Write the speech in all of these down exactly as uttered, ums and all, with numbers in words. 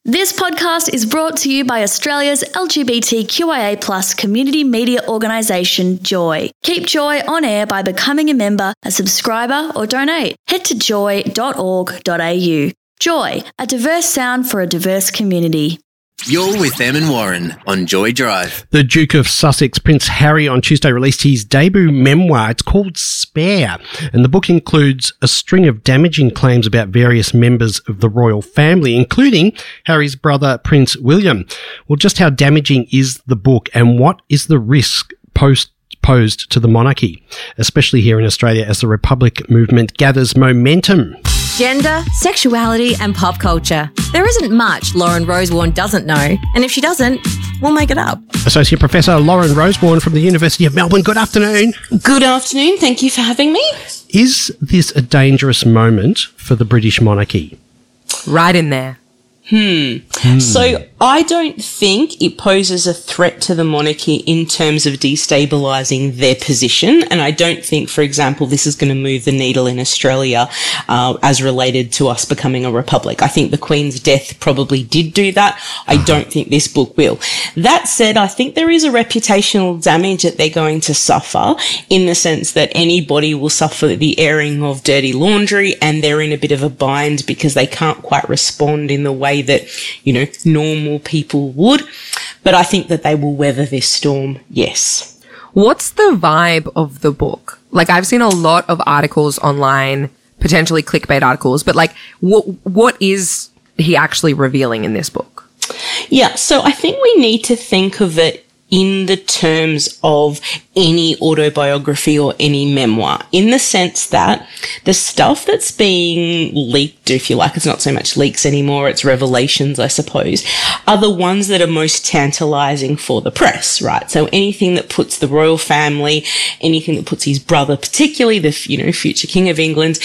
This podcast is brought to you by Australia's L G B T Q I A plus community media organisation, Joy. Keep Joy on air by becoming a member, a subscriber or donate. Head to joy dot org dot a u. Joy, a diverse sound for a diverse community. You're with Em and Warren on Joy Drive. The Duke of Sussex, Prince Harry, on Tuesday released his debut memoir. It's called Spare, and the book includes a string of damaging claims about various members of the royal family, including Harry's brother, Prince William. Well, just how damaging is the book, and what is the risk post posed to the monarchy, especially here in Australia as the Republic movement gathers momentum? Gender, sexuality and pop culture. There isn't much Lauren Rosewarne doesn't know, and if she doesn't, we'll make it up. Associate Professor Lauren Rosewarne from the University of Melbourne, good afternoon. Good afternoon, thank you for having me. Is this a dangerous moment for the British monarchy? Right in there. Hmm. hmm. So I don't think it poses a threat to the monarchy in terms of destabilising their position, and I don't think, for example, this is going to move the needle in Australia uh, as related to us becoming a republic. I think the Queen's death probably did do that. I don't think this book will. That said, I think there is a reputational damage that they're going to suffer in the sense that anybody will suffer the airing of dirty laundry, and they're in a bit of a bind because they can't quite respond in the way that, you know, normal people would. But I think that they will weather this storm, yes. What's the vibe of the book? Like, I've seen a lot of articles online, potentially clickbait articles, but like, what what is he actually revealing in this book? Yeah, so I think we need to think of it in the terms of any autobiography or any memoir, in the sense that the stuff that's being leaked, if you like, it's not so much leaks anymore, it's revelations, I suppose, are the ones that are most tantalizing for the press, right? So anything that puts the royal family, anything that puts his brother, particularly the, you know, future King of England,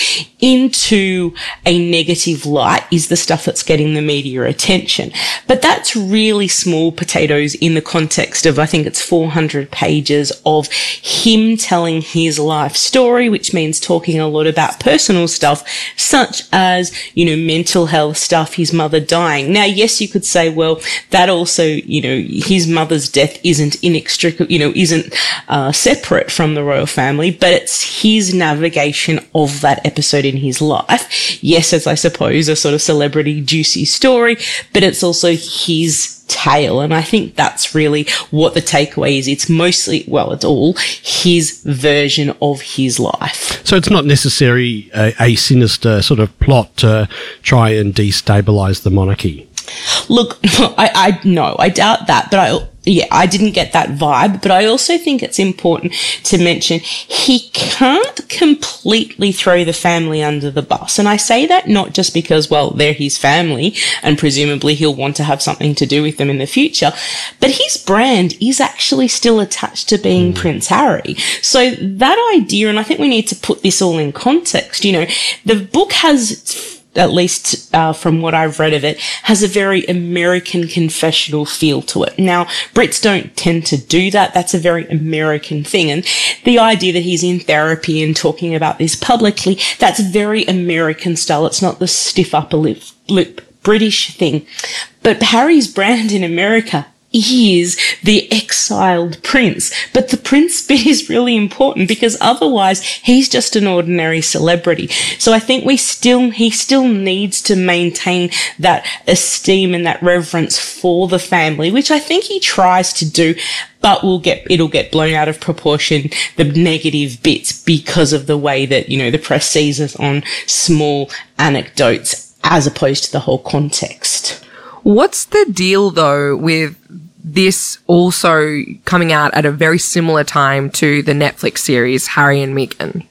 into a negative light is the stuff that's getting the media attention. But that's really small potatoes in the context of, I think it's four hundred pages of him telling his life story, which means talking a lot about personal stuff, such as, you know, mental health stuff, his mother dying. Now, yes, you could say, well, that also, you know, his mother's death isn't inextricable, you know, isn't uh, separate from the royal family, but it's his navigation of that episode in his life. Yes, as I suppose, a sort of celebrity juicy story, but it's also his tale. And I think that's really what the takeaway is. It's mostly, well, it's all his version of his life. So it's not necessarily a, a sinister sort of plot to try and destabilise the monarchy. Look, I, I no, I doubt that, but I, yeah, I didn't get that vibe, but I also think it's important to mention he can't completely throw the family under the bus. And I say that not just because, well, they're his family and presumably he'll want to have something to do with them in the future, but his brand is actually still attached to being mm. Prince Harry. So that idea, and I think we need to put this all in context, you know, the book has, at least uh, from what I've read of it, has a very American confessional feel to it. Now, Brits don't tend to do that. That's a very American thing. And the idea that he's in therapy and talking about this publicly, that's very American style. It's not the stiff upper lip, lip British thing. But Harry's brand in America is the exiled prince. But the prince bit is really important because otherwise he's just an ordinary celebrity. So I think we still, he still needs to maintain that esteem and that reverence for the family, which I think he tries to do, but will get, it'll get blown out of proportion, the negative bits, because of the way that, you know, the press sees us on small anecdotes as opposed to the whole context. What's the deal, though, with this also coming out at a very similar time to the Netflix series Harry and Meghan?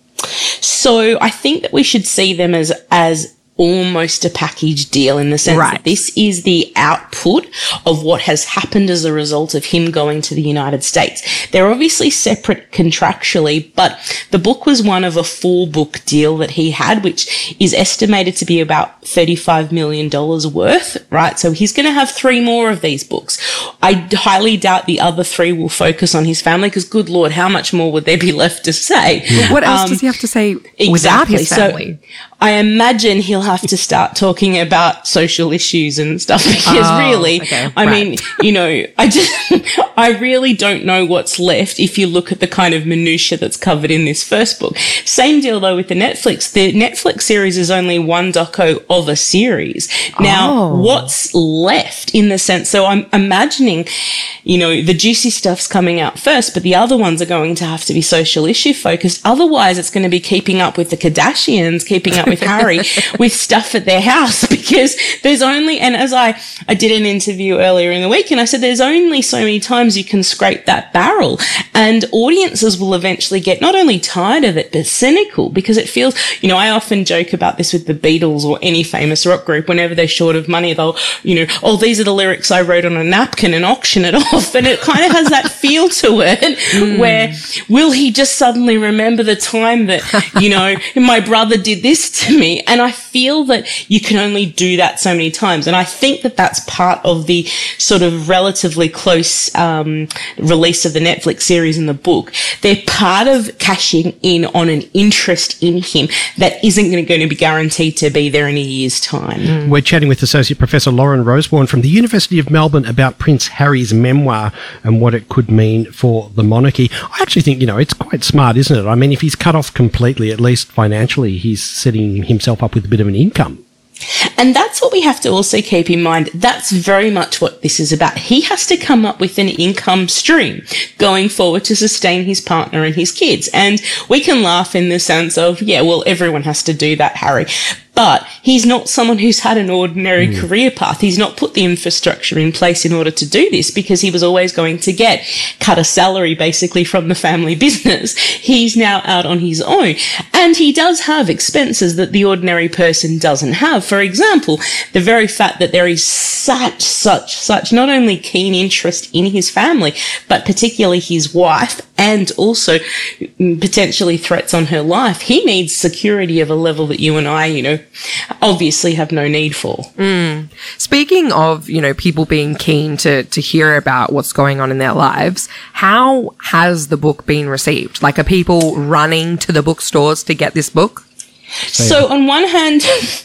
So I think that we should see them as as almost a package deal in the sense right. that this is the output of what has happened as a result of him going to the United States. They're obviously separate contractually, but the book was one of a four-book deal that he had, which is estimated to be about thirty-five million dollars worth, right? So he's going to have three more of these books. I highly doubt the other three will focus on his family because, good Lord, how much more would there be left to say? Yeah. What else um, does he have to say exactly. without his family? So, I imagine he'll have to start talking about social issues and stuff because Oh, really, okay, I right. mean, you know, I just, I really don't know what's left if you look at the kind of minutiae that's covered in this first book. Same deal though with the Netflix. The Netflix series is only one doco of a series. Now, Oh. what's left in the sense, so I'm imagining, you know, the juicy stuff's coming out first, but the other ones are going to have to be social issue focused. Otherwise, it's going to be keeping up with the Kardashians, keeping up with Harry, with stuff at their house, because there's only, and as I, I did an interview earlier in the week and I said, there's only so many times you can scrape that barrel, and audiences will eventually get not only tired of it, but cynical, because it feels, you know, I often joke about this with the Beatles or any famous rock group. Whenever they're short of money, they'll, you know, oh, these are the lyrics I wrote on a napkin and auction it off. And it kind of has that feel to it mm. where will he just suddenly remember the time that, you know, my brother did this to me? And I feel that you can only do that so many times. And I think that that's part of the sort of relatively close um, release of the Netflix series and the book. They're part of cashing in on an interest in him that isn't going to be guaranteed to be there in a year's time. Mm. We're chatting with Associate Professor Lauren Rosewarne from the University of Melbourne about Prince Harry's memoir and what it could mean for the monarchy. I actually think, you know, it's quite smart, isn't it? I mean, if he's cut off completely, at least financially, he's setting himself up with a bit of an income. And that's what we have to also keep in mind. That's very much what this is about. He has to come up with an income stream going forward to sustain his partner and his kids. And we can laugh in the sense of, yeah, well, everyone has to do that, Harry. But he's not someone who's had an ordinary mm. career path. He's not put the infrastructure in place in order to do this, because he was always going to get cut a salary basically from the family business. He's now out on his own. And he does have expenses that the ordinary person doesn't have. For example, the very fact that there is such, such, such not only keen interest in his family, but particularly his wife, and also potentially threats on her life. He needs security of a level that you and I, you know, obviously have no need for. Mm. Speaking of, you know, people being keen to to hear about what's going on in their lives, how has the book been received? Like, are people running to the bookstores to get this book? So on one hand,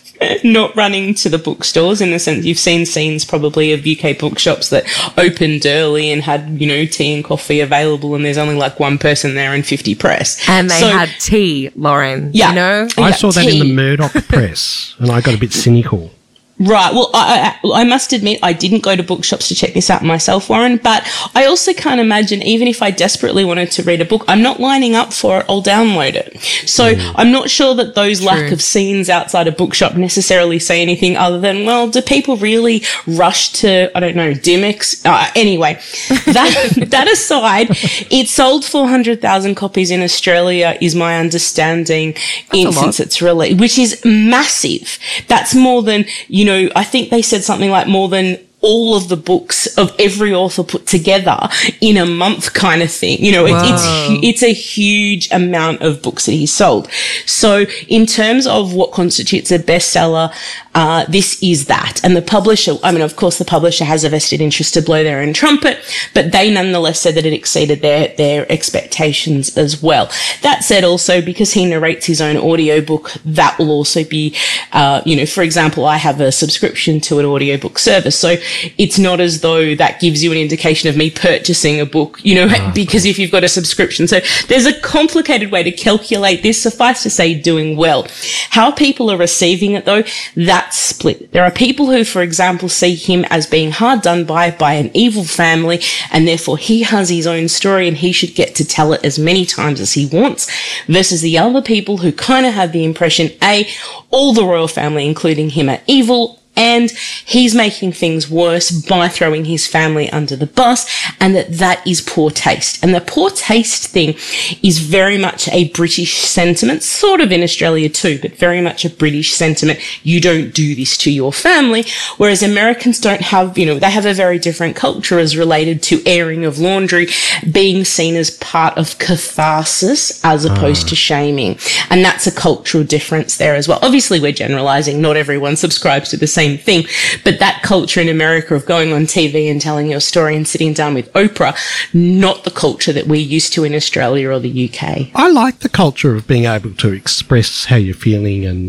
not running to the bookstores, in the sense you've seen scenes probably of U K bookshops that opened early and had, you know, tea and coffee available, and there's only like one person there and fifty press. And they so, had tea, Lauren. Yeah. You know? I Yeah, saw that tea. in the Murdoch press and I got a bit cynical. Right. Well, I, I, I must admit, I didn't go to bookshops to check this out myself, Warren, but I also can't imagine, even if I desperately wanted to read a book, I'm not lining up for it, I'll download it. So mm. I'm not sure that those True. lack of scenes outside a bookshop necessarily say anything other than, well, do people really rush to, I don't know, Dimmicks? Uh, anyway, that, that aside, it sold four hundred thousand copies in Australia, is my understanding, in, since its release, which is massive. That's more than, you know, I think they said something like more than all of the books of every author put together in a month, kind of thing. You know, it, it's it's a huge amount of books that he's sold. So in terms of what constitutes a bestseller, uh, this is that. And the publisher, I mean, of course, the publisher has a vested interest to blow their own trumpet, but they nonetheless said that it exceeded their, their expectations as well. That said, also, because he narrates his own audiobook, that will also be, uh, you know, for example, I have a subscription to an audiobook service. So it's not as though that gives you an indication of me purchasing a book, you know, oh, because if you've got a subscription. So there's a complicated way to calculate this. Suffice to say, doing well. How people are receiving it, though, that's split. There are people who, for example, see him as being hard done by by an evil family, and therefore he has his own story and he should get to tell it as many times as he wants, versus the other people who kind of have the impression, A, all the royal family, including him, are evil, and he's making things worse by throwing his family under the bus, and that that is poor taste. And the poor taste thing is very much a British sentiment, sort of in Australia too, but very much a British sentiment. You don't do this to your family, whereas Americans don't have, you know, they have a very different culture as related to airing of laundry being seen as part of catharsis as opposed uh. to shaming. And that's a cultural difference there as well. Obviously, we're generalizing. Not everyone subscribes to the same thing, but that culture in America of going on T V and telling your story and sitting down with Oprah, not the culture that we're used to in Australia or the U K. I like the culture of being able to express how you're feeling and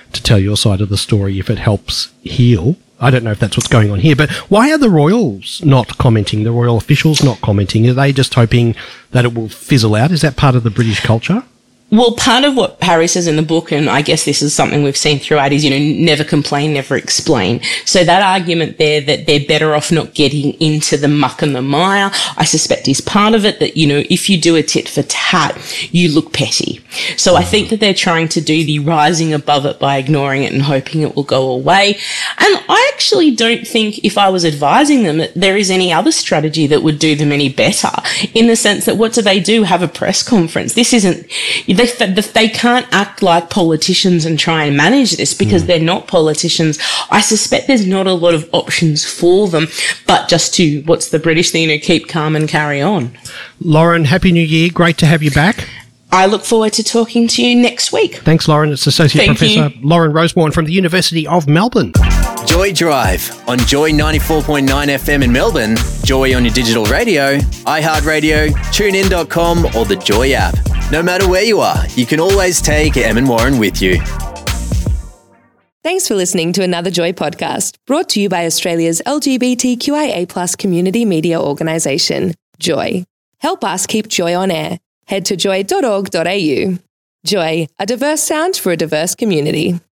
to tell your side of the story if it helps heal. I don't know if that's what's going on here, but why are the royals not commenting, the royal officials not commenting? Are they just hoping that it will fizzle out? Is that part of the British culture? Well, part of what Harry says in the book, and I guess this is something we've seen throughout, is, you know, never complain, never explain. So that argument there that they're better off not getting into the muck and the mire, I suspect is part of it, that, you know, if you do a tit for tat, you look petty. So I think that they're trying to do the rising above it by ignoring it and hoping it will go away. And I actually don't think, if I was advising them, that there is any other strategy that would do them any better, in the sense that what do they do? Have a press conference. This isn't... They, they can't act like politicians and try and manage this, because mm. they're not politicians. I suspect there's not a lot of options for them, but just to, what's the British thing, you know, keep calm and carry on. Lauren, Happy New Year. Great to have you back. I look forward to talking to you next week. Thanks, Lauren. It's Associate Thank Professor you. Lauren Rosewarne from the University of Melbourne. Joy Drive on Joy ninety-four point nine F M in Melbourne, Joy on your digital radio, iHeartRadio, tune in dot com or the Joy app. No matter where you are, you can always take Em and Warren with you. Thanks for listening to another Joy podcast, brought to you by Australia's L G B T Q I A plus community media organisation, Joy. Help us keep Joy on air. Head to joy dot org dot a u. Joy, a diverse sound for a diverse community.